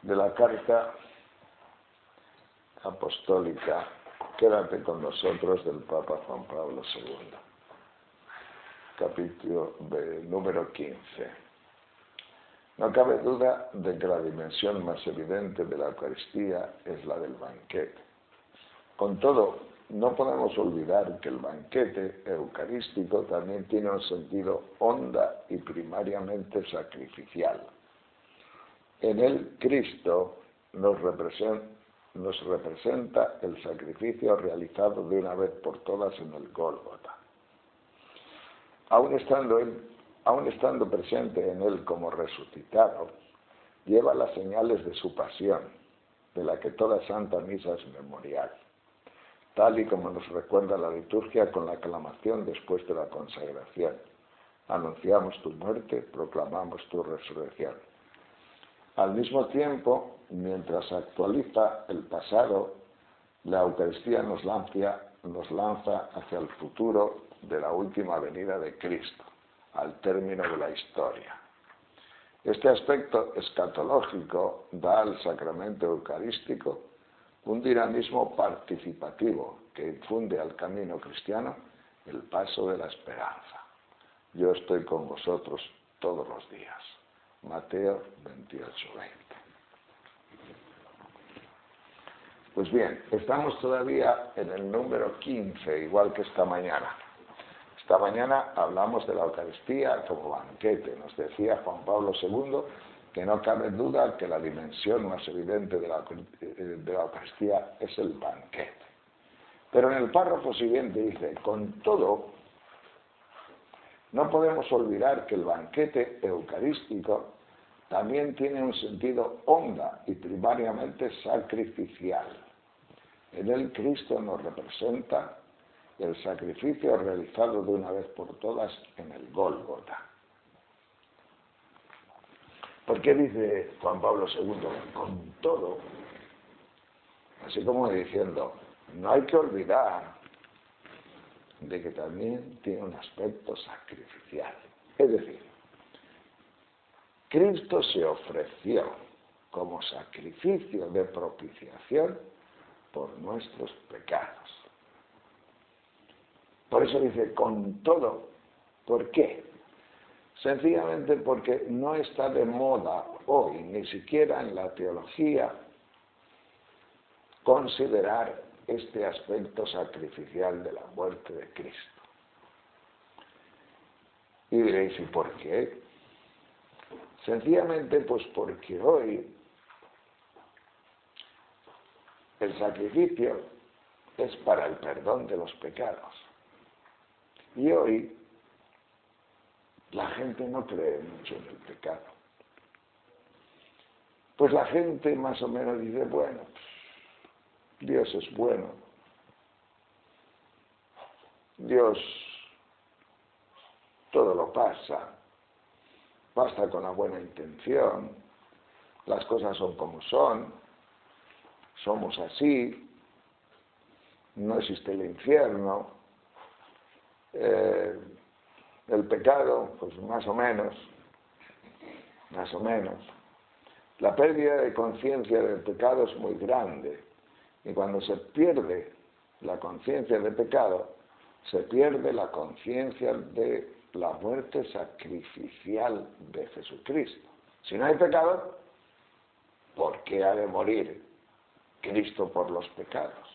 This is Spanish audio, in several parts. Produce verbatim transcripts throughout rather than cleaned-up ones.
de la carta apostólica Quédate con nosotros del Papa Juan Pablo segundo, capítulo de, número quince. No cabe duda de que la dimensión más evidente de la Eucaristía es la del banquete. Con todo, no podemos olvidar que el banquete eucarístico también tiene un sentido honda y primariamente sacrificial. En él Cristo nos representa, nos representa el sacrificio realizado de una vez por todas en el Gólgota. Aún estando, él, aún estando presente en él como resucitado, lleva las señales de su pasión, de la que toda Santa Misa es memorial, tal y como nos recuerda la liturgia con la aclamación después de la consagración. Anunciamos tu muerte, proclamamos tu resurrección. Al mismo tiempo, mientras actualiza el pasado, la Eucaristía nos lanza, nos lanza hacia el futuro de la última venida de Cristo, al término de la historia. Este aspecto escatológico da al sacramento eucarístico un dinamismo participativo que infunde al camino cristiano el paso de la esperanza. Yo estoy con vosotros todos los días. Mateo veintiocho, veinte. Pues bien, estamos todavía en el número quince, igual que esta mañana. Esta mañana hablamos de la Eucaristía como banquete. Nos decía Juan Pablo segundo que no cabe duda que la dimensión más evidente de la, de la Eucaristía es el banquete. Pero en el párrafo siguiente dice, con todo, no podemos olvidar que el banquete eucarístico también tiene un sentido honda y primariamente sacrificial. En él Cristo nos representa el sacrificio realizado de una vez por todas en el Gólgota. ¿Por qué dice Juan Pablo segundo? Con todo, así como diciendo, no hay que olvidar de que también tiene un aspecto sacrificial. Es decir, Cristo se ofreció como sacrificio de propiciación por nuestros pecados. Por eso dice, con todo. ¿Por qué? Sencillamente porque no está de moda hoy, ni siquiera en la teología, considerar este aspecto sacrificial de la muerte de Cristo. Y diréis, ¿y por qué? Sencillamente pues porque hoy el sacrificio es para el perdón de los pecados. Y hoy la gente no cree mucho en el pecado. Pues la gente más o menos dice, bueno, Dios es bueno. Dios todo lo pasa. Basta con la buena intención. Las cosas son como son. Somos así. No existe el infierno. Eh, el pecado, pues más o menos. Más o menos. La pérdida de conciencia del pecado es muy grande. Y cuando se pierde la conciencia del pecado, se pierde la conciencia de la muerte sacrificial de Jesucristo. Si no hay pecado, ¿por qué ha de morir Cristo por los pecados?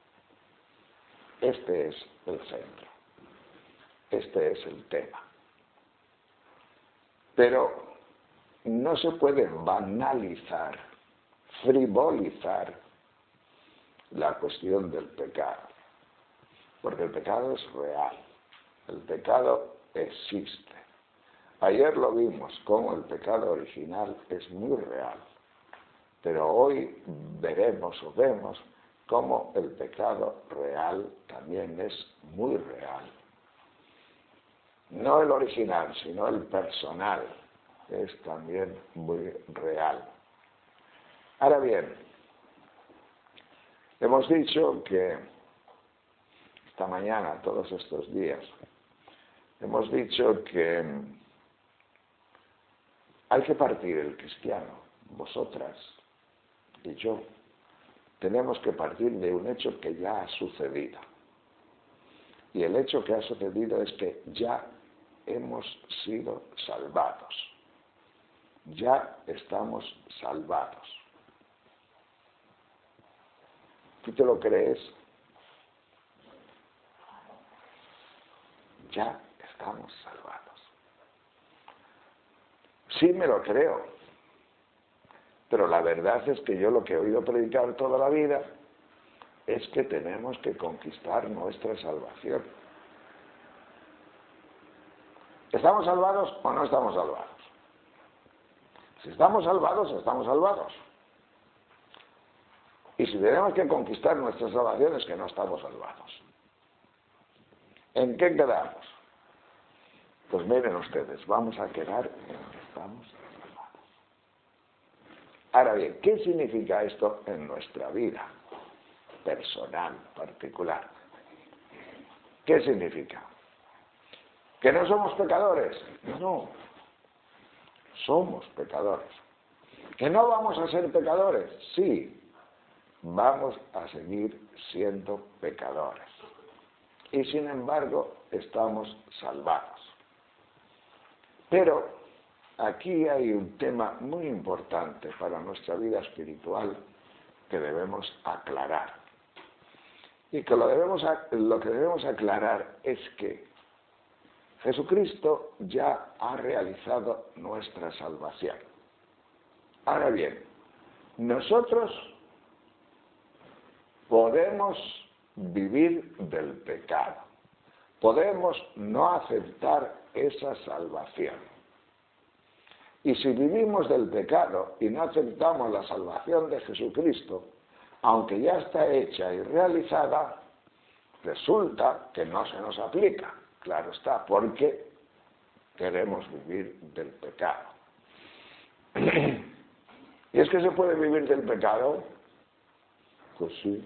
Este es el centro. Este es el tema. Pero no se puede banalizar, frivolizar la cuestión del pecado. Porque el pecado es real. El pecado existe. Ayer lo vimos, cómo el pecado original es muy real. Pero hoy veremos o vemos cómo el pecado real también es muy real. No el original, sino el personal es también muy real. Ahora bien, hemos dicho que esta mañana, todos estos días, hemos dicho que hay que partir el cristiano, vosotras, y yo tenemos que partir de un hecho que ya ha sucedido. Y el hecho que ha sucedido es que ya hemos sido salvados. Ya estamos salvados. ¿Tú te lo crees? Ya estamos salvados. Sí me lo creo, pero la verdad es que yo lo que he oído predicar toda la vida es que tenemos que conquistar nuestra salvación. ¿Estamos salvados o no estamos salvados? Si estamos salvados, estamos salvados. Y si tenemos que conquistar nuestra salvación es que no estamos salvados. ¿En qué quedamos? Pues miren ustedes, vamos a quedar en que estamos salvados. Ahora bien, ¿qué significa esto en nuestra vida personal, particular? ¿Qué significa? ¿Que no somos pecadores? No, somos pecadores. ¿Que no vamos a ser pecadores? Sí, vamos a seguir siendo pecadores. Y sin embargo, estamos salvados. Pero aquí hay un tema muy importante para nuestra vida espiritual que debemos aclarar. Y que lo, debemos, lo que debemos aclarar es que Jesucristo ya ha realizado nuestra salvación. Ahora bien, nosotros podemos vivir del pecado. Podemos no aceptar esa salvación. Y si vivimos del pecado y no aceptamos la salvación de Jesucristo, aunque ya está hecha y realizada, resulta que no se nos aplica. Claro está, porque queremos vivir del pecado. ¿Y es que se puede vivir del pecado? Pues sí.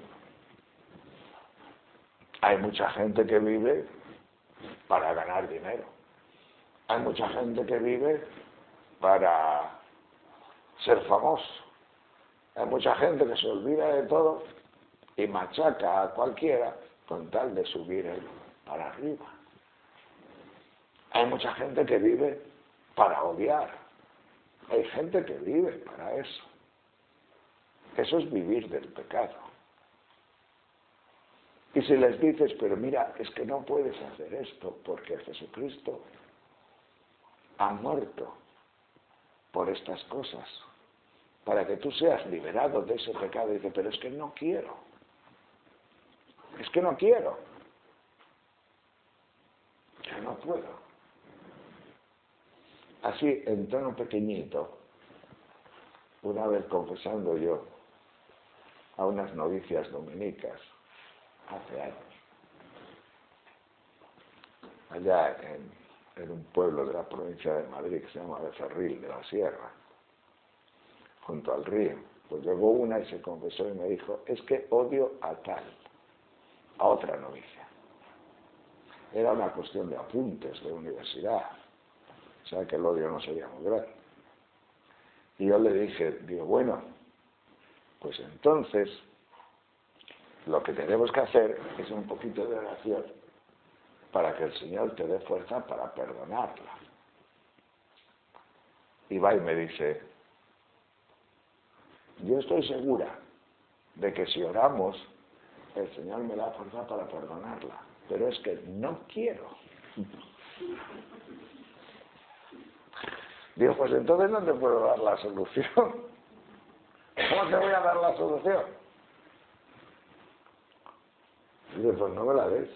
Hay mucha gente que vive para ganar dinero. Hay mucha gente que vive para ser famoso. Hay mucha gente que se olvida de todo y machaca a cualquiera con tal de subir él para arriba. Hay mucha gente que vive para odiar. Hay gente que vive para eso. Eso es vivir del pecado. Y si les dices, pero mira, es que no puedes hacer esto porque Jesucristo ha muerto por estas cosas, para que tú seas liberado de ese pecado. Y dice, pero es que no quiero. Es que no quiero. Yo no puedo. Así, en tono pequeñito, una vez confesando yo a unas novicias dominicas, hace años, allá en, en un pueblo de la provincia de Madrid que se llama Becerril de la Sierra, junto al río, pues llegó una y se confesó y me dijo, es que odio a tal, a otra novicia. Era una cuestión de apuntes de universidad, o sea que el odio no sería muy grande. Y yo le dije, digo, bueno, pues entonces lo que tenemos que hacer es un poquito de oración para que el Señor te dé fuerza para perdonarla. Y va y me dice, yo estoy segura de que si oramos, el Señor me da fuerza para perdonarla, pero es que no quiero. Digo, pues entonces no te puedo dar la solución. ¿Cómo te voy a dar la solución? Digo, pues no me la des.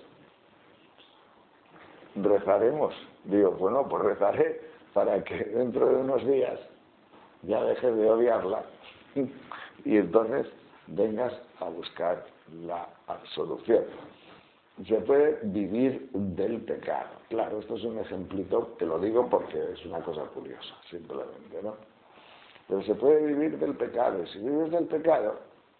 Rezaremos. Digo, bueno, pues rezaré para que dentro de unos días ya dejes de odiarla y entonces vengas a buscar la solución. Se puede vivir del pecado. Claro, esto es un ejemplito, te lo digo porque es una cosa curiosa, simplemente, ¿no? Pero se puede vivir del pecado, y si vives del pecado,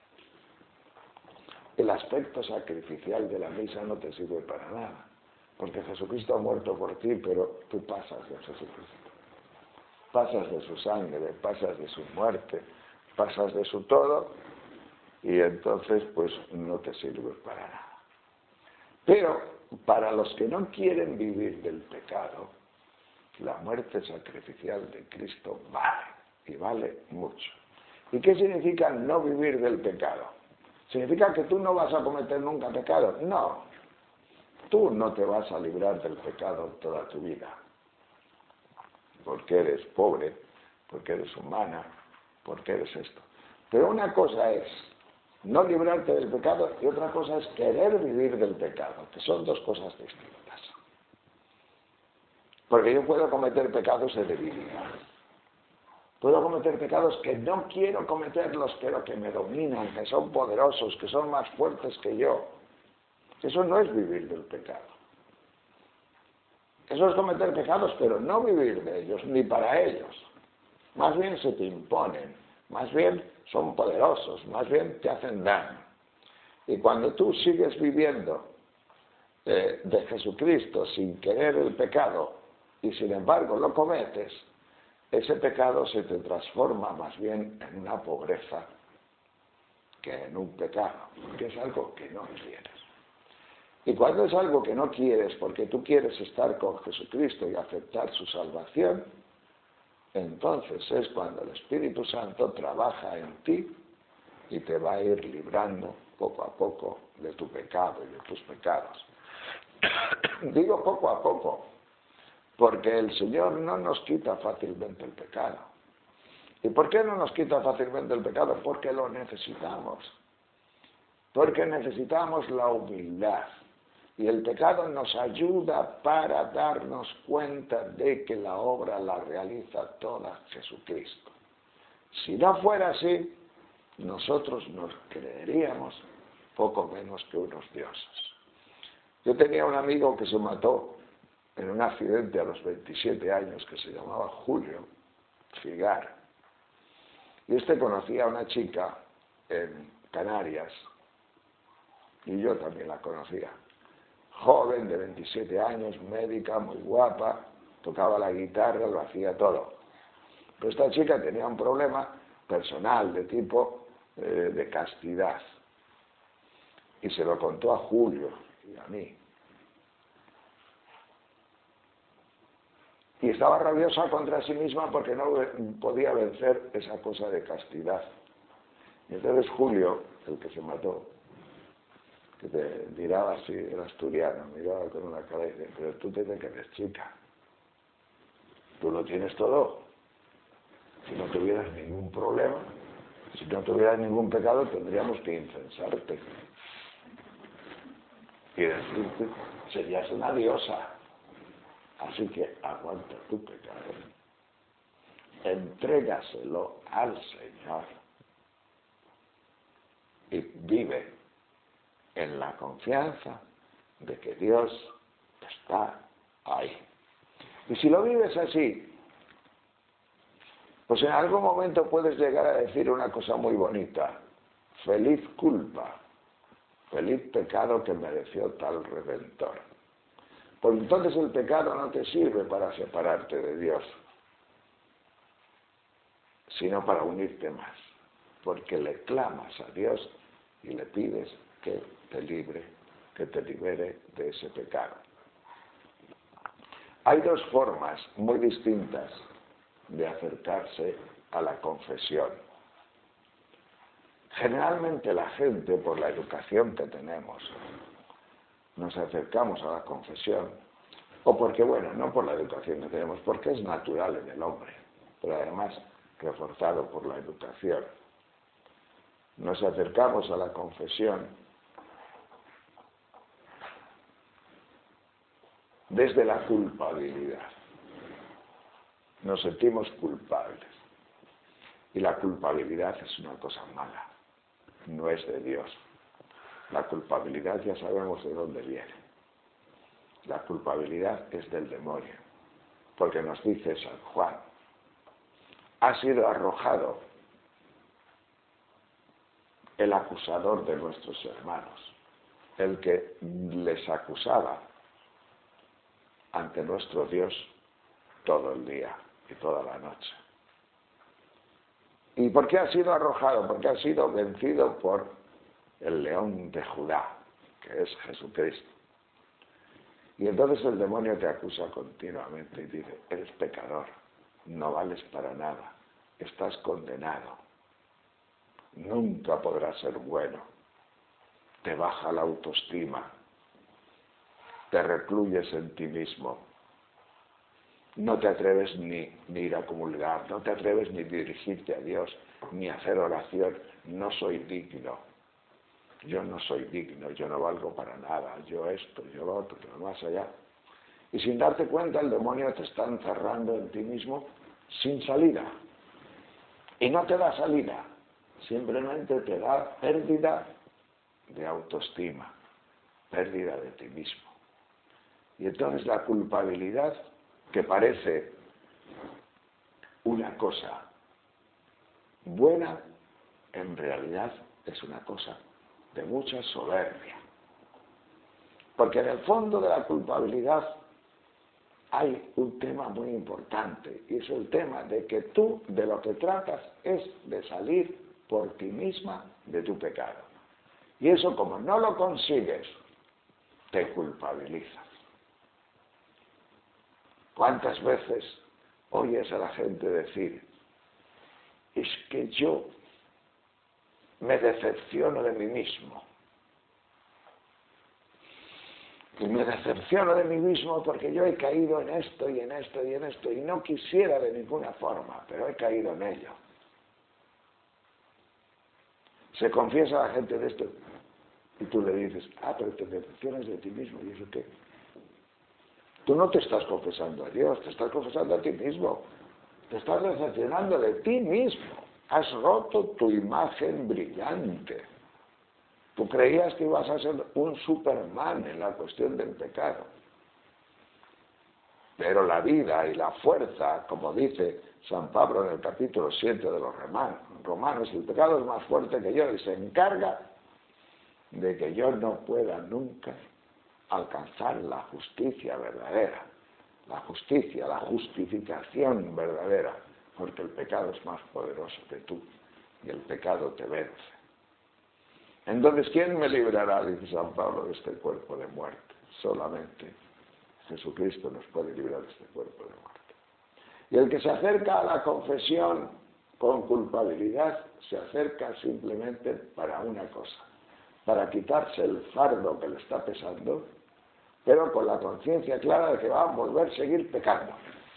el aspecto sacrificial de la misa no te sirve para nada, porque Jesucristo ha muerto por ti, pero tú pasas de Jesucristo. Pasas de su sangre, pasas de su muerte, pasas de su todo y entonces pues no te sirve para nada. Pero para los que no quieren vivir del pecado, la muerte sacrificial de Cristo vale, y vale mucho. ¿Y qué significa no vivir del pecado? ¿Significa que tú no vas a cometer nunca pecado? No. Tú no te vas a librar del pecado toda tu vida. Porque eres pobre, porque eres humana, porque eres esto. Pero una cosa es no librarte del pecado y otra cosa es querer vivir del pecado, que son dos cosas distintas. Porque yo puedo cometer pecados de debilidad. Puedo cometer pecados que no quiero cometerlos, pero que me dominan, que son poderosos, que son más fuertes que yo. Eso no es vivir del pecado. Eso es cometer pecados, pero no vivir de ellos, ni para ellos. Más bien se te imponen, más bien son poderosos, más bien te hacen daño. Y cuando tú sigues viviendo eh, de Jesucristo sin querer el pecado y sin embargo lo cometes, ese pecado se te transforma más bien en una pobreza que en un pecado, porque es algo que no quieres. Y cuando es algo que no quieres, porque tú quieres estar con Jesucristo y aceptar su salvación, entonces es cuando el Espíritu Santo trabaja en ti y te va a ir librando poco a poco de tu pecado y de tus pecados. Digo poco a poco, porque el Señor no nos quita fácilmente el pecado. ¿Y por qué no nos quita fácilmente el pecado? Porque lo necesitamos. Porque necesitamos la humildad. Y el pecado nos ayuda para darnos cuenta de que la obra la realiza toda Jesucristo. Si no fuera así, nosotros nos creeríamos poco menos que unos dioses. Yo tenía un amigo que se mató en un accidente a los veintisiete años que se llamaba Julio Figar. Y este conocía a una chica en Canarias, y yo también la conocía. Joven, de veintisiete años, médica, muy guapa, tocaba la guitarra, lo hacía todo. Pero esta chica tenía un problema personal de tipo eh, de castidad. Y se lo contó a Julio y a mí. Y estaba rabiosa contra sí misma porque no podía vencer esa cosa de castidad. Y entonces Julio, el que se mató, que te miraba así, era asturiano, miraba con una cara y dice, pero tú te que eres chica, tú lo tienes todo. Si no tuvieras ningún problema, si no tuvieras ningún pecado, tendríamos que incensarte. Y decirte, serías una diosa. Así que aguanta tu pecado, entrégaselo al Señor y vive en la confianza de que Dios está ahí. Y si lo vives así, pues en algún momento puedes llegar a decir una cosa muy bonita: feliz culpa, feliz pecado que mereció tal redentor. Pues entonces el pecado no te sirve para separarte de Dios, sino para unirte más, porque le clamas a Dios y le pides que te libre, que te libere de ese pecado. Hay dos formas muy distintas de acercarse a la confesión. Generalmente la gente, por la educación que tenemos, nos acercamos a la confesión, o porque, bueno, no por la educación que tenemos, porque es natural en el hombre, pero además reforzado por la educación. Nos acercamos a la confesión desde la culpabilidad. Nos sentimos culpables. Y la culpabilidad es una cosa mala, no es de Dios. La culpabilidad ya sabemos de dónde viene. La culpabilidad es del demonio, porque nos dice San Juan, ha sido arrojado el acusador de nuestros hermanos, el que les acusaba ante nuestro Dios todo el día y toda la noche. Y ¿Y por qué has sido arrojado? Porque has sido vencido por el león de Judá, que es Jesucristo. Y entonces el demonio te acusa continuamente y dice, eres pecador, no vales para nada, estás condenado, nunca podrás ser bueno, te baja la autoestima, te recluyes en ti mismo, no te atreves ni, ni ir a comulgar, no te atreves ni dirigirte a Dios, ni hacer oración, no soy digno. Yo no soy digno, yo no valgo para nada, yo esto, yo lo otro, yo más allá. Y sin darte cuenta el demonio te está encerrando en ti mismo sin salida. Y no te da salida, simplemente te da pérdida de autoestima, pérdida de ti mismo. Y entonces la culpabilidad, que parece una cosa buena, en realidad es una cosa de mucha soberbia. Porque en el fondo de la culpabilidad hay un tema muy importante, y es el tema de que tú de lo que tratas es de salir por ti misma de tu pecado. Y eso, como no lo consigues, te culpabilizas. ¿Cuántas veces oyes a la gente decir, es que yo me decepciono de mí mismo? Y me decepciono de mí mismo porque yo he caído en esto y en esto y en esto, y no quisiera de ninguna forma, pero he caído en ello. Se confiesa a la gente de esto, y tú le dices, ah, pero te decepcionas de ti mismo, ¿y eso qué? Tú no te estás confesando a Dios, te estás confesando a ti mismo. Te estás decepcionando de ti mismo. Has roto tu imagen brillante. Tú creías que ibas a ser un Superman en la cuestión del pecado. Pero la vida y la fuerza, como dice San Pablo en el capítulo siete de los Romanos, el pecado es más fuerte que yo y se encarga de que yo no pueda nunca alcanzar la justicia verdadera, la justicia, la justificación verdadera, porque el pecado es más poderoso que tú y el pecado te vence. Entonces, ¿quién me librará, dice San Pablo, de este cuerpo de muerte? Solamente Jesucristo nos puede librar de este cuerpo de muerte. Y el que se acerca a la confesión con culpabilidad, se acerca simplemente para una cosa, para quitarse el fardo que le está pesando, pero con la conciencia clara de que va a volver a seguir pecando,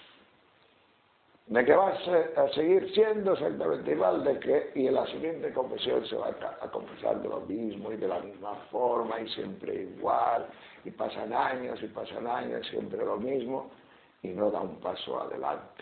de que va a seguir siendo exactamente igual, de que, y en la siguiente confesión se va a confesar de lo mismo y de la misma forma y siempre igual, y pasan años y pasan años, siempre lo mismo, y no da un paso adelante.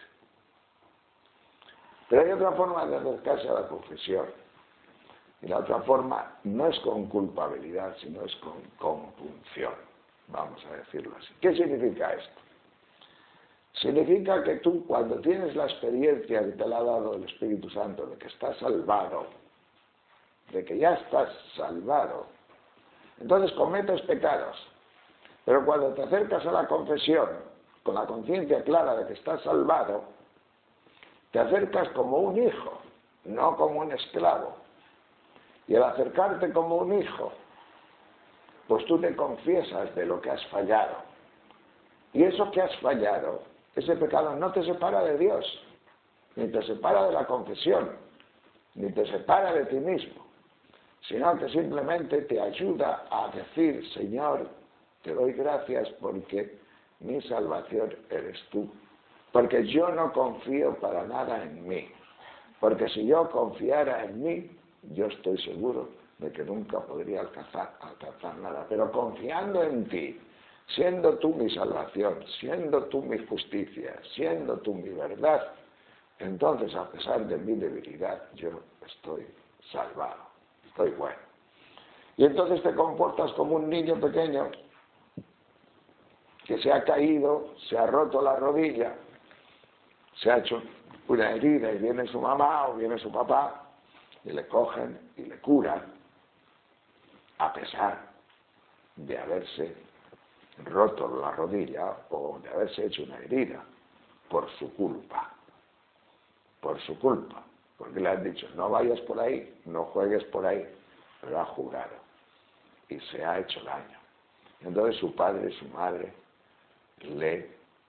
Pero hay otra forma de acercarse a la confesión, y la otra forma no es con culpabilidad, sino es con compunción, vamos a decirlo así. ¿Qué significa esto? Significa que tú, cuando tienes la experiencia que te la ha dado el Espíritu Santo, de que estás salvado, de que ya estás salvado, entonces cometes pecados. Pero cuando te acercas a la confesión, con la conciencia clara de que estás salvado, te acercas como un hijo, no como un esclavo. Y al acercarte como un hijo, pues tú te confiesas de lo que has fallado. Y eso que has fallado, ese pecado no te separa de Dios, ni te separa de la confesión, ni te separa de ti mismo, sino que simplemente te ayuda a decir, Señor, te doy gracias porque mi salvación eres tú. Porque yo no confío para nada en mí. Porque si yo confiara en mí, yo estoy seguro de que nunca podría alcanzar, alcanzar nada. Pero confiando en ti, siendo tú mi salvación, siendo tú mi justicia, siendo tú mi verdad, entonces a pesar de mi debilidad, yo estoy salvado, estoy bueno. Y entonces te comportas como un niño pequeño que se ha caído, se ha roto la rodilla, se ha hecho una herida y viene su mamá o viene su papá y le cogen y le curan, a pesar de haberse roto la rodilla o de haberse hecho una herida por su culpa, por su culpa. porque le han dicho, no vayas por ahí, no juegues por ahí, pero ha jurado y se ha hecho daño. Entonces su padre y su madre le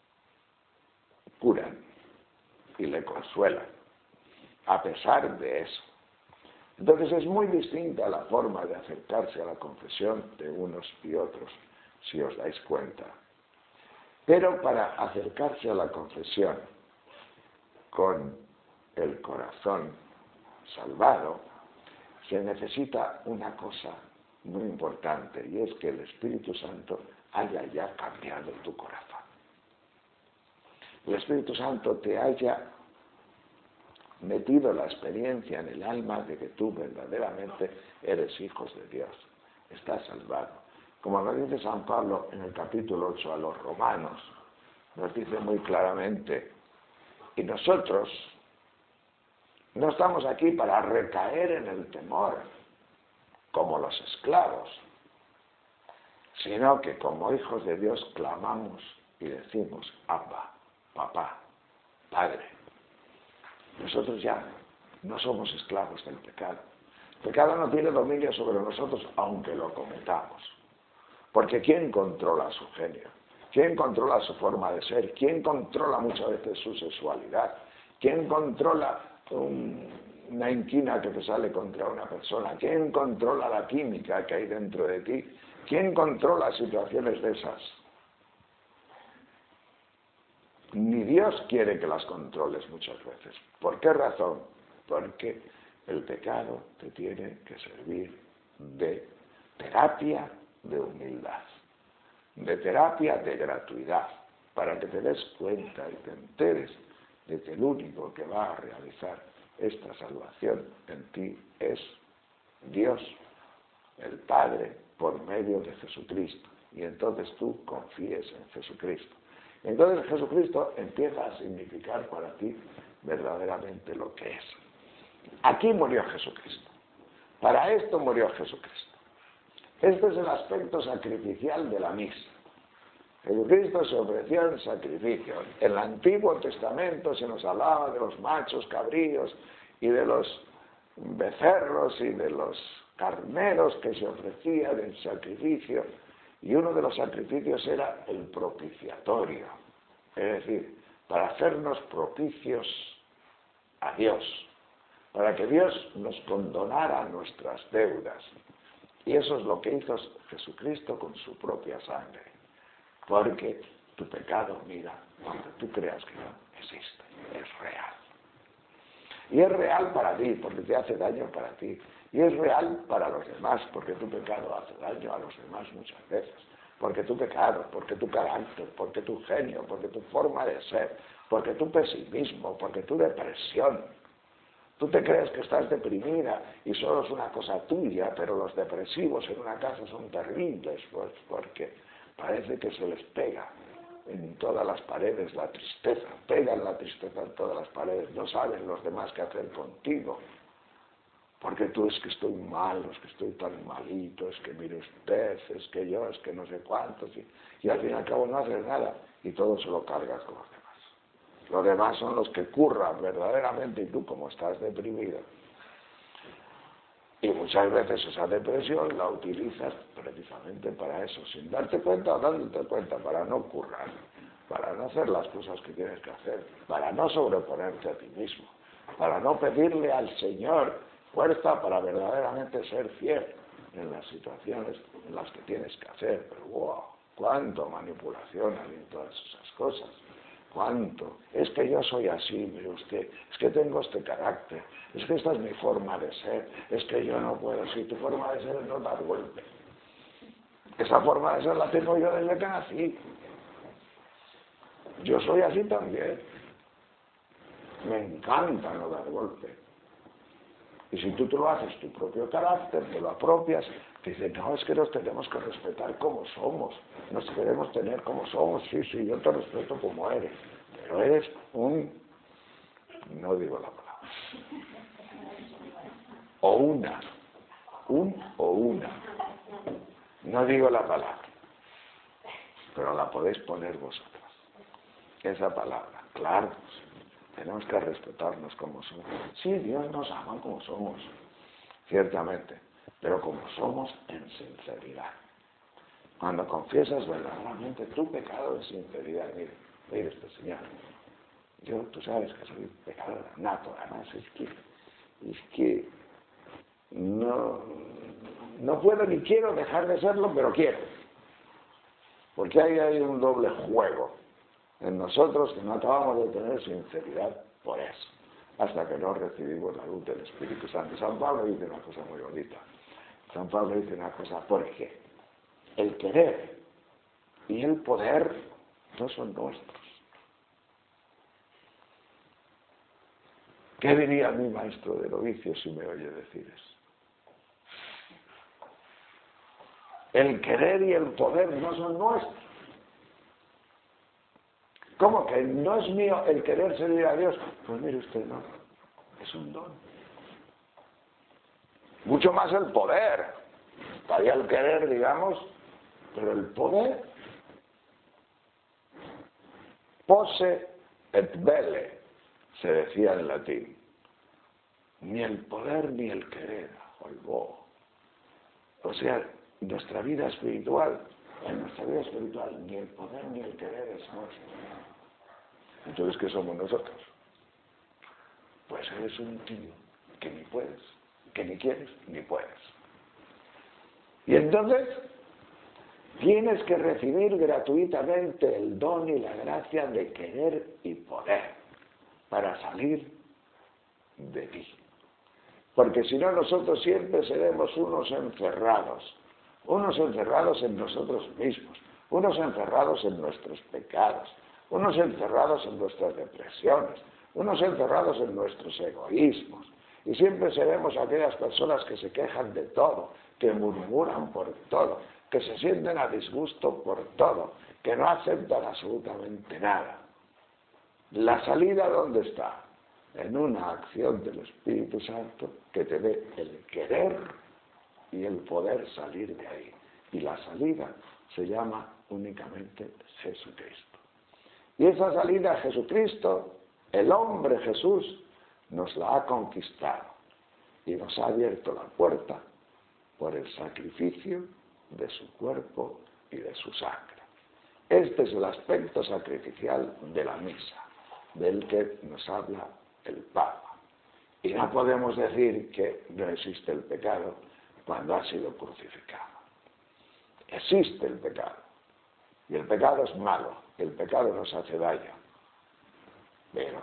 curan y le consuelan, a pesar de eso. Entonces es muy distinta la forma de acercarse a la confesión de unos y otros, si os dais cuenta. Pero para acercarse a la confesión con el corazón salvado, se necesita una cosa muy importante, y es que el Espíritu Santo haya ya cambiado tu corazón. El Espíritu Santo te haya metido la experiencia en el alma de que tú verdaderamente eres hijos de Dios, estás salvado. Como nos dice San Pablo en el capítulo ocho a los romanos, nos dice muy claramente, y nosotros no estamos aquí para recaer en el temor, como los esclavos, sino que como hijos de Dios clamamos y decimos, Abba, papá, padre. Nosotros ya no somos esclavos del pecado. El pecado no tiene dominio sobre nosotros, aunque lo cometamos. Porque ¿quién controla su genio? ¿Quién controla su forma de ser? ¿Quién controla muchas veces su sexualidad? ¿Quién controla un, una inquina que te sale contra una persona? ¿Quién controla la química que hay dentro de ti? ¿Quién controla situaciones de esas? Ni Dios quiere que las controles muchas veces. ¿Por qué razón? Porque el pecado te tiene que servir de terapia de humildad, de terapia de gratuidad, para que te des cuenta y te enteres de que el único que va a realizar esta salvación en ti es Dios, el Padre, por medio de Jesucristo. Y entonces tú confíes en Jesucristo. Entonces Jesucristo empieza a significar para ti verdaderamente lo que es. Aquí murió Jesucristo. Para esto murió Jesucristo. Este es el aspecto sacrificial de la misa. Jesucristo se ofreció en sacrificio. En el Antiguo Testamento se nos hablaba de los machos cabríos y de los becerros y de los carneros que se ofrecían en sacrificio. Y uno de los sacrificios era el propiciatorio, es decir, para hacernos propicios a Dios, para que Dios nos condonara nuestras deudas. Y eso es lo que hizo Jesucristo con su propia sangre, porque tu pecado, mira, cuando tú creas que no existe, es real. Y es real para ti, porque te hace daño para ti. Y es real para los demás, porque tu pecado hace daño a los demás muchas veces. Porque tu pecado, porque tu carácter, porque tu genio, porque tu forma de ser, porque tu pesimismo, porque tu depresión. Tú te crees que estás deprimida y solo es una cosa tuya, pero los depresivos en una casa son terribles, pues porque parece que se les pega en todas las paredes la tristeza, pegan la tristeza en todas las paredes, no saben los demás qué hacer contigo. Porque tú es que estoy mal, es que estoy tan malito, es que mire usted, es que yo, es que no sé cuántos, y, y al fin y al cabo no haces nada, y todo se lo cargas con los demás. Los demás son los que curran verdaderamente, y tú como estás deprimido. Y muchas veces esa depresión la utilizas precisamente para eso, sin darte cuenta o dándote cuenta, para no currar, para no hacer las cosas que tienes que hacer, para no sobreponerte a ti mismo, para no pedirle al Señor fuerza para verdaderamente ser fiel en las situaciones en las que tienes que hacer. Pero wow, cuánto manipulación hay en todas esas cosas. Cuánto. Es que yo soy así, mire usted. Es que tengo este carácter. Es que esta es mi forma de ser. Es que yo no puedo. Si tu forma de ser es no dar golpe. Esa forma de ser la tengo yo desde que nací. Yo soy así también. Me encanta no dar golpe. Y si tú te lo haces tu propio carácter, te lo apropias, te dicen, no, es que nos tenemos que respetar como somos, nos queremos tener como somos, sí, sí, yo te respeto como eres, pero eres un, no digo la palabra, o una, un o una, no digo la palabra, pero la podéis poner vosotros, esa palabra, claro, Tenemos que respetarnos como somos. Sí, Dios nos ama como somos, ciertamente, pero como somos en sinceridad. Cuando confiesas verdaderamente tu pecado en sinceridad, mire, mire este Señor, yo, tú sabes que soy pecador nato, además es que, es que no, no puedo ni quiero dejar de serlo, pero quiero. Porque ahí hay un doble juego en nosotros que no acabamos de tener sinceridad por eso, hasta que no recibimos la luz del Espíritu Santo. San Pablo dice una cosa muy bonita. San Pablo dice una cosa, porque el querer y el poder no son nuestros. ¿Qué diría mi maestro de novicio si me oye decir eso? El querer y el poder no son nuestros. ¿Cómo que no es mío el querer servir a Dios? Pues mire usted, no, es un don. Mucho más el poder. Estaría el querer, digamos, pero el poder, posse et belle, se decía en latín. Ni el poder ni el querer, olvó. O sea, nuestra vida espiritual, en nuestra vida espiritual, ni el poder ni el querer es nuestro. Entonces, ¿qué somos nosotros? Pues eres un tío que ni puedes, que ni quieres, ni puedes. Y entonces, tienes que recibir gratuitamente el don y la gracia de querer y poder para salir de ti. Porque si no, nosotros siempre seremos unos encerrados, unos encerrados en nosotros mismos, unos encerrados en nuestros pecados, unos encerrados en nuestras depresiones, unos encerrados en nuestros egoísmos. Y siempre seremos aquellas personas que se quejan de todo, que murmuran por todo, que se sienten a disgusto por todo, que no aceptan absolutamente nada. ¿La salida dónde está? En una acción del Espíritu Santo que te dé el querer y el poder salir de ahí. Y la salida se llama únicamente Jesucristo. Y esa salida Jesucristo, el hombre Jesús, nos la ha conquistado y nos ha abierto la puerta por el sacrificio de su cuerpo y de su sangre. Este es el aspecto sacrificial de la misa, del que nos habla el Papa. Y no podemos decir que no existe el pecado cuando ha sido crucificado. Existe el pecado. Y el pecado es malo. El pecado nos hace daño. Pero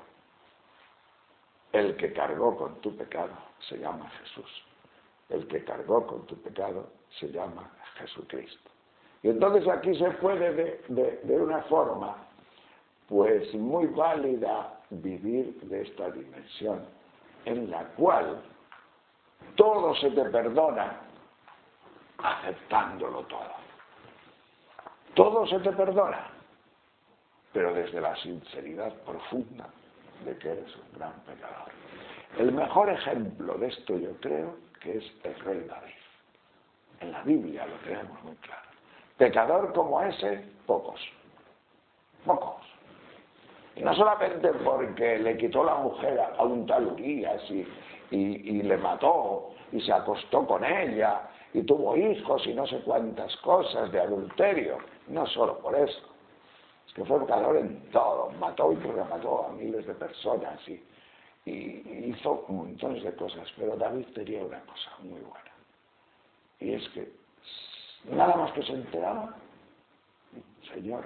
el que cargó con tu pecado se llama Jesús. El que cargó con tu pecado se llama Jesucristo. Y entonces aquí se puede de, de, de una forma pues muy válida vivir de esta dimensión en la cual todo se te perdona aceptándolo todo. Todo se te perdona, pero desde la sinceridad profunda de que eres un gran pecador. El mejor ejemplo de esto yo creo que es el rey David. En la Biblia lo tenemos muy claro. Pecador como ese, pocos. Pocos. Y no solamente porque le quitó la mujer a un tal Urías y, y, y le mató y se acostó con ella y tuvo hijos y no sé cuántas cosas de adulterio. No solo por eso. Es que fue pecador en todo. Mató y remató a miles de personas y, y hizo montones de cosas. Pero David tenía una cosa muy buena. Y es que nada más que se enteraba, Señor,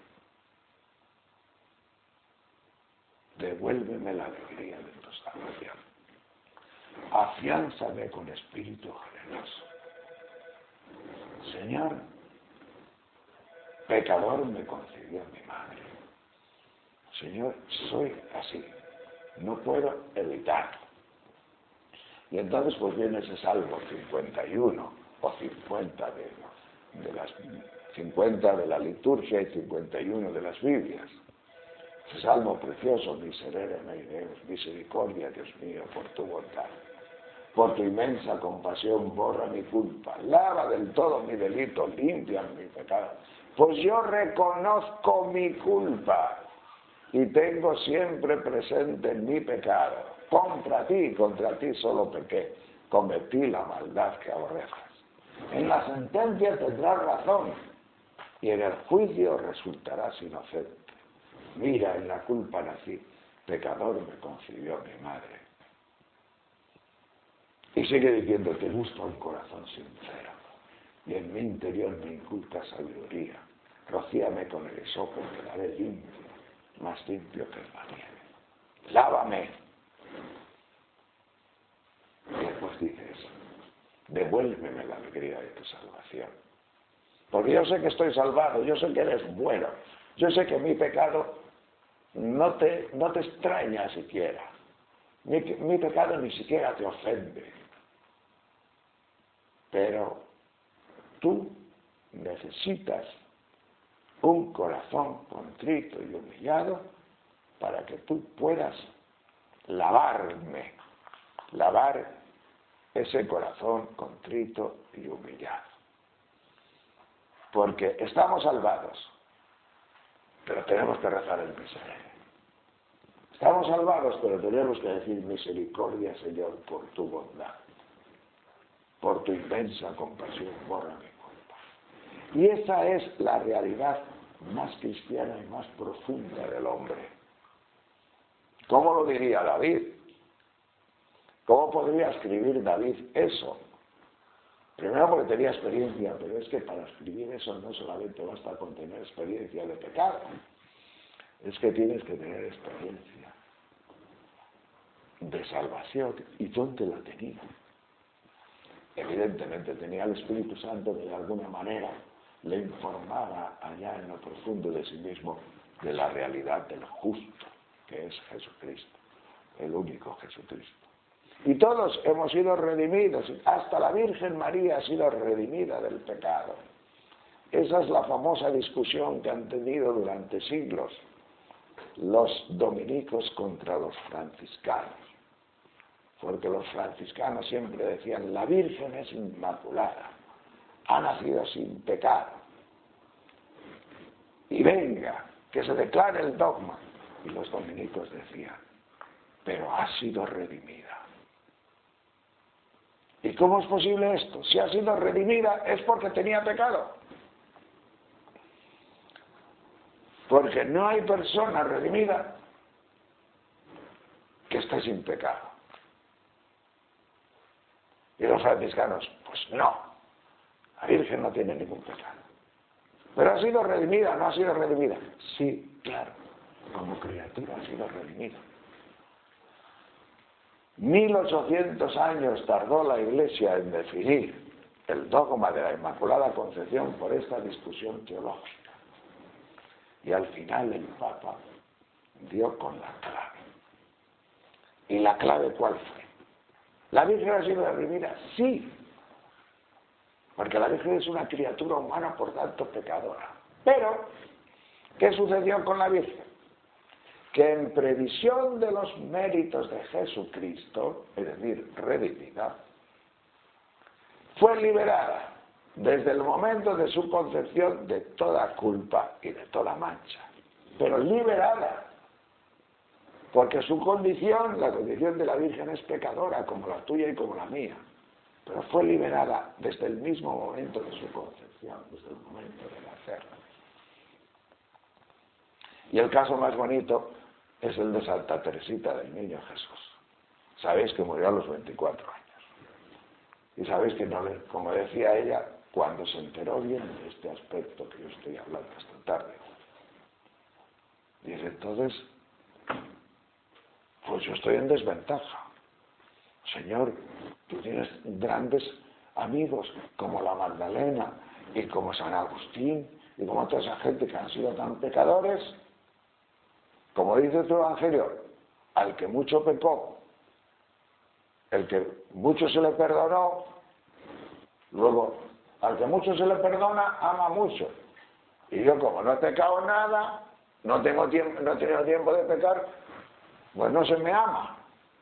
devuélveme la alegría de tu salvación. Afiánzame con espíritu generoso. Señor, pecador me concibió mi madre. Señor, soy así. No puedo evitarlo. Y entonces pues viene ese Salmo cincuenta y uno o cincuenta de, de las cincuenta de la liturgia y cincuenta y uno de las Biblias. Ese salmo precioso, miserere mei Deus, misericordia, Dios mío, por tu bondad. Por tu inmensa compasión borra mi culpa, lava del todo mi delito, limpia mi pecado. Pues yo reconozco mi culpa. y tengo siempre presente mi pecado. Contra ti, contra ti solo pequé, cometí la maldad que aborreces. En la sentencia tendrás razón y en el juicio resultarás inocente. Mira, en la culpa nací, pecador me concibió mi madre. Y sigue diciendo, te gusta un corazón sincero y en mi interior me inculca sabiduría. Rocíame con el hisopo, quedaré limpio, más limpio que la nieve. Lávame. Y después dices, devuélveme la alegría de tu salvación. Porque yo sé que estoy salvado, yo sé que eres bueno, yo sé que mi pecado no te, no te extraña siquiera. Mi, mi pecado ni siquiera te ofende. Pero tú necesitas un corazón contrito y humillado para que tú puedas lavarme, lavar ese corazón contrito y humillado. Porque estamos salvados, pero tenemos que rezar el miserere. Estamos salvados, pero tenemos que decir misericordia, Señor, por tu bondad. Por tu inmensa compasión, borra mi culpa. Y esa es la realidad más cristiana y más profunda del hombre. ¿Cómo lo diría David? ¿Cómo podría escribir David eso? Primero porque tenía experiencia, pero es que para escribir eso no solamente basta con tener experiencia de pecado, es que tienes que tener experiencia de salvación. ¿Y dónde la tenía? Evidentemente tenía el Espíritu Santo que de alguna manera le informaba allá en lo profundo de sí mismo de la realidad del justo, que es Jesucristo, el único Jesucristo. Y todos hemos sido redimidos, hasta la Virgen María ha sido redimida del pecado. Esa es la famosa discusión que han tenido durante siglos los dominicos contra los franciscanos. Porque los franciscanos siempre decían, la Virgen es inmaculada, ha nacido sin pecado. Y venga, que se declare el dogma. Y los dominicos decían, pero ha sido redimida. ¿Y cómo es posible esto? Si ha sido redimida es porque tenía pecado. Porque no hay persona redimida que esté sin pecado. Y los franciscanos, pues no, la Virgen no tiene ningún pecado. Pero ha sido redimida, ¿no ha sido redimida? Sí, claro, como criatura ha sido redimida. Mil ochocientos años tardó la Iglesia en definir el dogma de la Inmaculada Concepción por esta discusión teológica. Y al final el Papa dio con la clave. ¿Y la clave cuál fue? ¿La Virgen ha sido redimida? Sí. Porque la Virgen es una criatura humana, por tanto pecadora. Pero, ¿qué sucedió con la Virgen? Que en previsión de los méritos de Jesucristo, es decir, redimida, fue liberada desde el momento de su concepción de toda culpa y de toda mancha. Pero liberada. Porque su condición, la condición de la Virgen es pecadora, como la tuya y como la mía. Pero fue liberada desde el mismo momento de su concepción, desde el momento de nacer. Y el caso más bonito es el de Santa Teresita del Niño Jesús. Sabéis que murió a los veinticuatro años. Y sabéis que, no le, como decía ella, cuando se enteró bien de este aspecto que yo estoy hablando esta tarde, dice, entonces, pues yo estoy en desventaja. Señor, tú tienes grandes amigos como la Magdalena y como San Agustín y como toda esa gente que han sido tan pecadores. Como dice tu Evangelio, al que mucho pecó, el que mucho se le perdonó, luego, al que mucho se le perdona, ama mucho. Y yo, como no he pecado nada, no tengo tiempo, no he tenido tiempo de pecar, pues no se me ama.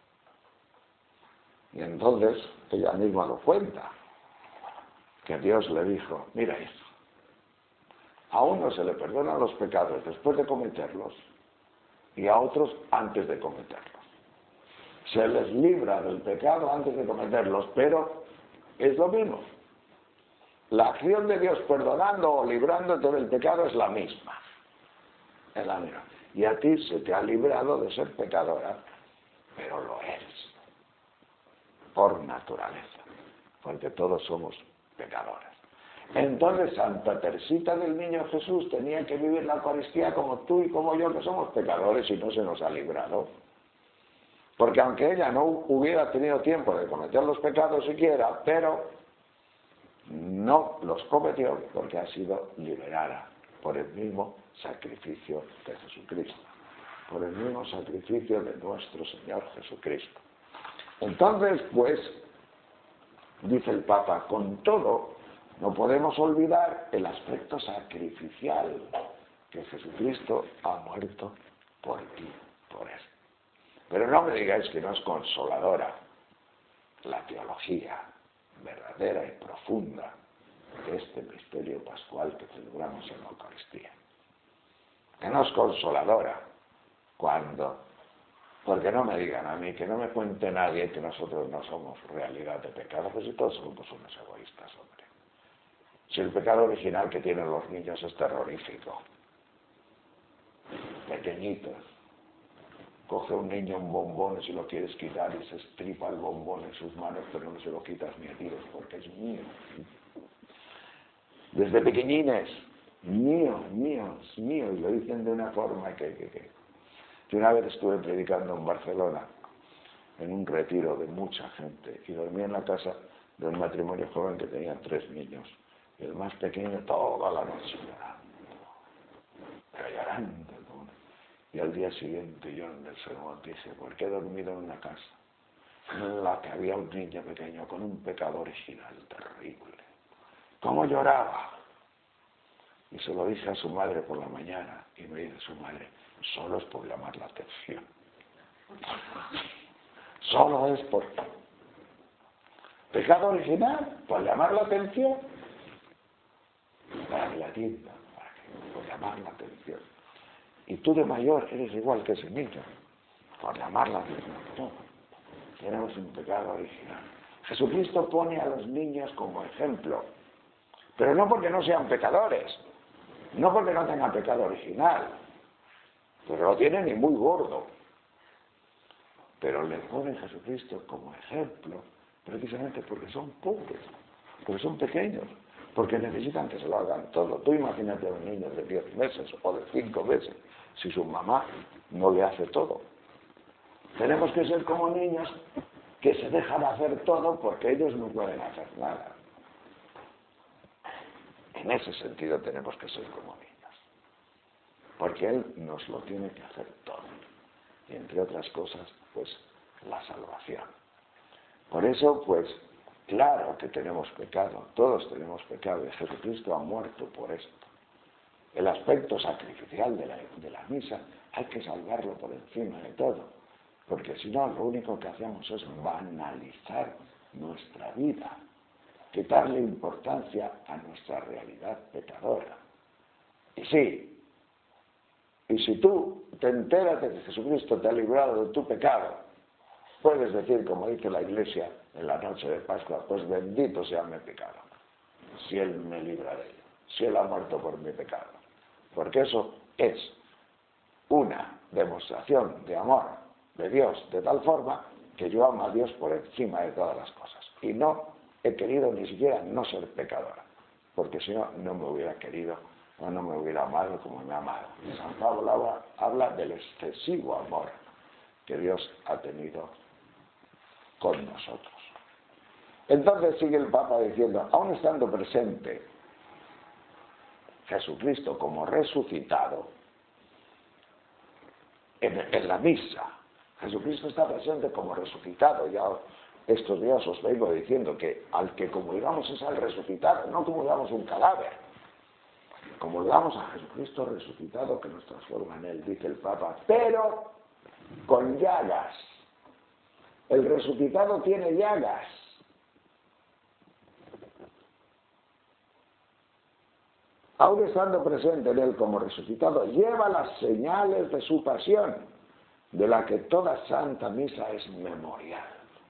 Y entonces ella misma lo cuenta, que Dios le dijo, mira esto, a uno se le perdonan los pecados después de cometerlos, y a otros antes de cometerlos. Se les libra del pecado antes de cometerlos, pero es lo mismo. La acción de Dios perdonando o librándote del pecado es la misma. Es la misma. Y a ti se te ha librado de ser pecadora, pero lo eres. Por naturaleza. Porque todos somos pecadores. Entonces Santa Teresita del Niño Jesús tenía que vivir la Eucaristía como tú y como yo, que somos pecadores y no se nos ha librado. Porque aunque ella no hubiera tenido tiempo de cometer los pecados siquiera, pero no los cometió porque ha sido liberada por el mismo sacrificio de Jesucristo, por el mismo sacrificio de nuestro Señor Jesucristo. Entonces, pues, dice el Papa, con todo, no podemos olvidar el aspecto sacrificial, que Jesucristo ha muerto por ti, por él. Pero no me digáis que no es consoladora la teología verdadera y profunda de este misterio pascual que celebramos en la Eucaristía. Que no es consoladora cuando, porque no me digan a mí, que no me cuente nadie que nosotros no somos realidad de pecado, pues si todos somos unos egoístas, hombre. Si el pecado original que tienen los niños es terrorífico, pequeñitos, coge un niño un bombón y si lo quieres quitar y se estripa el bombón en sus manos, pero no se lo quitas ni a tiros porque es mío. Desde pequeñines, mío, mío, es mío, y lo dicen de una forma que, que, que... Yo una vez estuve predicando en Barcelona, en un retiro de mucha gente, y dormí en la casa de un matrimonio joven que tenía tres niños, y el más pequeño toda la noche llorando, pero llorando. Y al día siguiente yo en el sermón dije, ¿por qué he dormido en una casa en la que había un niño pequeño con un pecado original terrible? ¿Cómo lloraba? Y se lo dije a su madre por la mañana, y me dice su madre, solo es por llamar la atención. Solo es por... ¿Pecado original? ¿Por llamar la atención? Para que la atiendan, para que, por llamar la atención. Y tú de mayor eres igual que ese niño, por llamar la atención. No, tenemos un pecado original. Jesucristo pone a los niños como ejemplo, pero no porque no sean pecadores, no porque no tengan pecado original, pero lo tienen y muy gordo. Pero le pone Jesucristo como ejemplo, precisamente porque son pobres, porque son pequeños, porque necesitan que se lo hagan todo. Tú imagínate a un niño de diez meses o de cinco meses, si su mamá no le hace todo. Tenemos que ser como niños que se dejan hacer todo porque ellos no pueden hacer nada. En ese sentido tenemos que ser como niños, porque Él nos lo tiene que hacer todo. Y entre otras cosas, pues, la salvación. Por eso, pues, claro que tenemos pecado, todos tenemos pecado, y Jesucristo ha muerto por esto. El aspecto sacrificial de la, de la misa hay que salvarlo por encima de todo, porque si no, lo único que hacemos es banalizar nuestra vida, quitarle importancia a nuestra realidad pecadora. Y sí, y si tú te enteras de que Jesucristo te ha librado de tu pecado, puedes decir, como dice la Iglesia en la noche de Pascua, pues bendito sea mi pecado, si Él me libra de ello, si Él ha muerto por mi pecado. Porque eso es una demostración de amor de Dios, de tal forma que yo amo a Dios por encima de todas las cosas. Y no he querido ni siquiera no ser pecadora, porque si no, no me hubiera querido o no me hubiera amado como me ha amado. San Pablo habla, habla del excesivo amor que Dios ha tenido con nosotros. Entonces sigue el Papa diciendo, aún estando presente Jesucristo como resucitado en, en la misa, Jesucristo está presente como resucitado. Ya estos días os vengo diciendo que al que comulgamos es al resucitado, no comulgamos un cadáver. Comulgamos a Jesucristo resucitado que nos transforma en Él, dice el Papa, pero con llagas. El resucitado tiene llagas. aun estando presente en él como resucitado, lleva las señales de su pasión, de la que toda Santa Misa es memorial.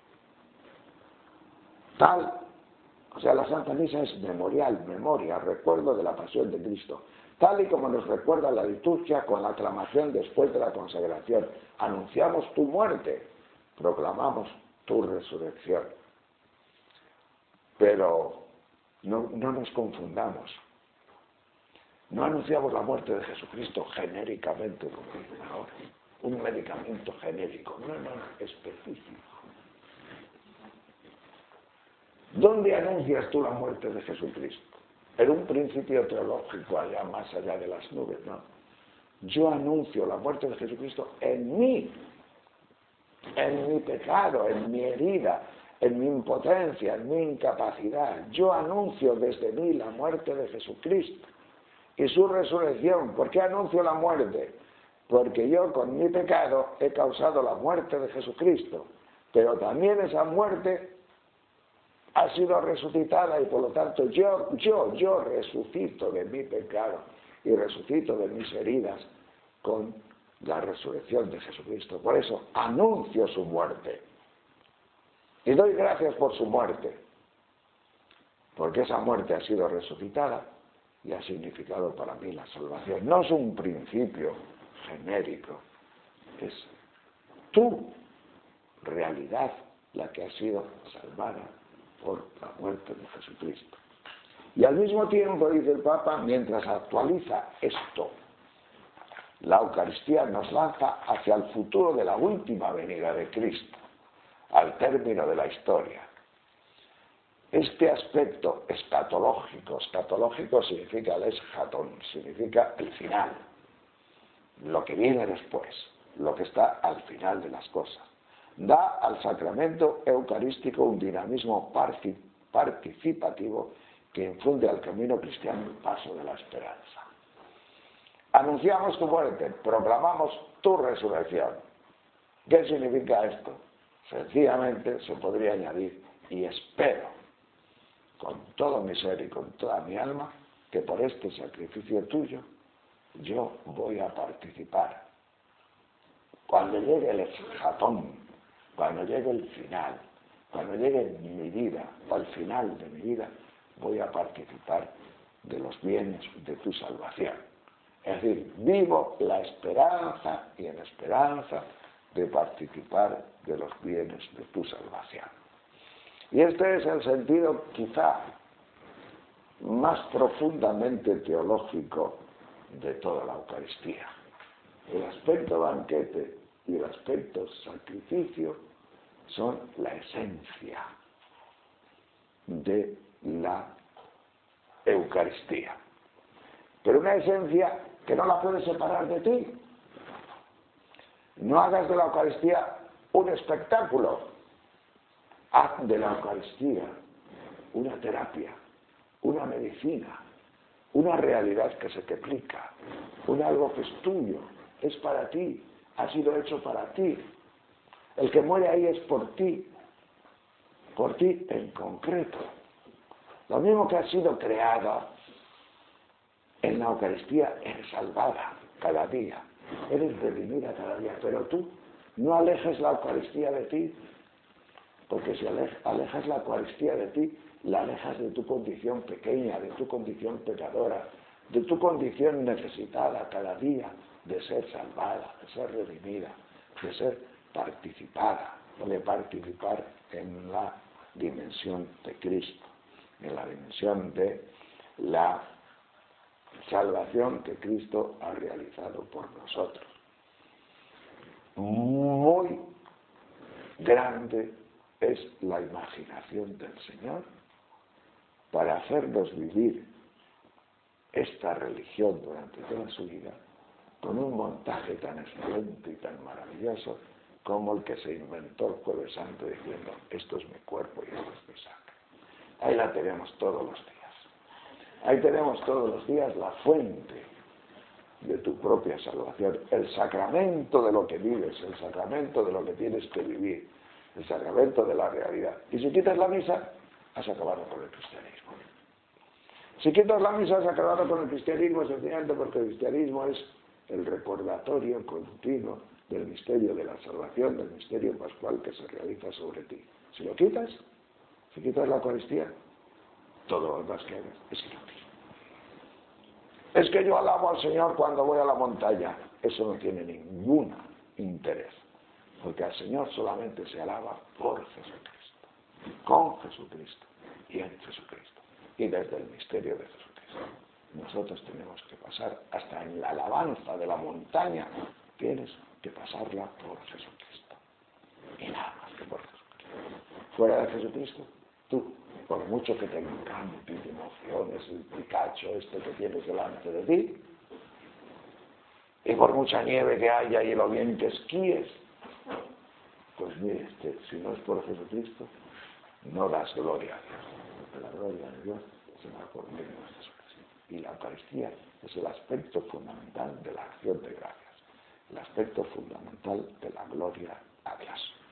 Tal, o sea, la Santa Misa es memorial, memoria, recuerdo de la pasión de Cristo, tal y como nos recuerda la liturgia con la aclamación después de la consagración. Anunciamos tu muerte, proclamamos tu resurrección. Pero no, no nos confundamos. No anunciamos la muerte de Jesucristo genéricamente, como dicen ahora, un medicamento genérico, no, no, específico. ¿Dónde anuncias tú la muerte de Jesucristo? En un principio teológico allá más allá de las nubes, no. Yo anuncio la muerte de Jesucristo en mí, en mi pecado, en mi herida, en mi impotencia, en mi incapacidad. Yo anuncio desde mí la muerte de Jesucristo y su resurrección. ¿Por qué anuncio la muerte? Porque yo con mi pecado he causado la muerte de Jesucristo, pero también esa muerte ha sido resucitada y por lo tanto yo, yo, yo resucito de mi pecado y resucito de mis heridas con la resurrección de Jesucristo. Por eso anuncio su muerte y doy gracias por su muerte, porque esa muerte ha sido resucitada y ha significado para mí la salvación. No es un principio genérico, es tu realidad la que ha sido salvada por la muerte de Jesucristo. Y al mismo tiempo, dice el Papa, mientras actualiza esto, la Eucaristía nos lanza hacia el futuro de la última venida de Cristo, al término de la historia. Este aspecto escatológico, escatológico significa el eschaton, significa el final, lo que viene después, lo que está al final de las cosas. Da al sacramento eucarístico un dinamismo participativo que infunde al camino cristiano el paso de la esperanza. Anunciamos tu muerte, proclamamos tu resurrección. ¿Qué significa esto? Sencillamente se podría añadir, y espero con todo mi ser y con toda mi alma, que por este sacrificio tuyo yo voy a participar. Cuando llegue el eschatón, cuando llegue el final, cuando llegue mi vida, o al final de mi vida, voy a participar de los bienes de tu salvación. Es decir, vivo la esperanza y en esperanza de participar de los bienes de tu salvación. Y este es el sentido quizá más profundamente teológico de toda la Eucaristía. El aspecto banquete y el aspecto sacrificio son la esencia de la Eucaristía. Pero una esencia que no la puedes separar de ti. No hagas de la Eucaristía un espectáculo. Haz de la Eucaristía una terapia, una medicina, una realidad que se te aplica, un algo que es tuyo, es para ti, ha sido hecho para ti. El que muere ahí es por ti, por ti en concreto. Lo mismo que ha sido creada en la Eucaristía, eres salvada cada día, eres redimida cada día, pero tú no alejes la Eucaristía de ti, porque si alejas la Eucaristía de ti, la alejas de tu condición pequeña, de tu condición pecadora, de tu condición necesitada cada día de ser salvada, de ser redimida, de ser participada, de participar en la dimensión de Cristo, en la dimensión de la salvación que Cristo ha realizado por nosotros. Muy grande es la imaginación del Señor para hacernos vivir esta religión durante toda su vida con un montaje tan excelente y tan maravilloso como el que se inventó el Jueves Santo diciendo, esto es mi cuerpo y esto es mi sangre. Ahí la tenemos todos los días. Ahí tenemos todos los días la fuente de tu propia salvación, el sacramento de lo que vives, el sacramento de lo que tienes que vivir, el sacramento de la realidad. Y si quitas la misa, has acabado con el cristianismo. Si quitas la misa se ha acabado con el cristianismo, sencillamente porque el cristianismo es el recordatorio continuo del misterio de la salvación, del misterio pascual que se realiza sobre ti. Si lo quitas, si quitas la Eucaristía, todo lo demás que hagas es inútil. Es que yo alabo al Señor cuando voy a la montaña. Eso no tiene ningún interés, porque al Señor solamente se alaba por Jesucristo, con Jesucristo y en Jesucristo, y desde el misterio de Jesucristo. Nosotros tenemos que pasar hasta en la alabanza de la montaña, tienes que pasarla por Jesucristo, y nada más que por Jesucristo. Fuera de Jesucristo, tú, por mucho que te encante y te emociones el picacho este que tienes delante de ti, y por mucha nieve que haya y lo bien que esquíes, pues mire, este, si no es por Jesucristo, no das gloria a Dios, porque la gloria de Dios se da por medio de Jesucristo. Y la Eucaristía es el aspecto fundamental de la acción de gracias, el aspecto fundamental de la gloria a Dios.